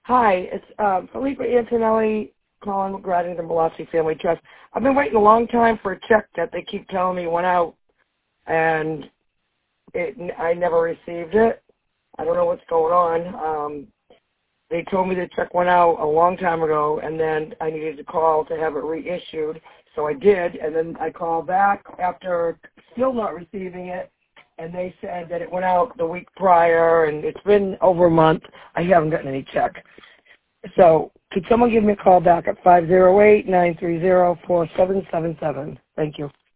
Hi, it's Felipe Antonelli calling regarding the Malossi Family Trust. I've been waiting a long time for a check that they keep telling me went out, and I never received it. I don't know what's going on. They told me the check went out a long time ago, and then I needed to call to have it reissued, so I did, and then I called back after still not receiving it, and they said that it went out the week prior, and it's been over a month. I haven't gotten any check. So could someone give me a call back at 508-930-4777? Thank you.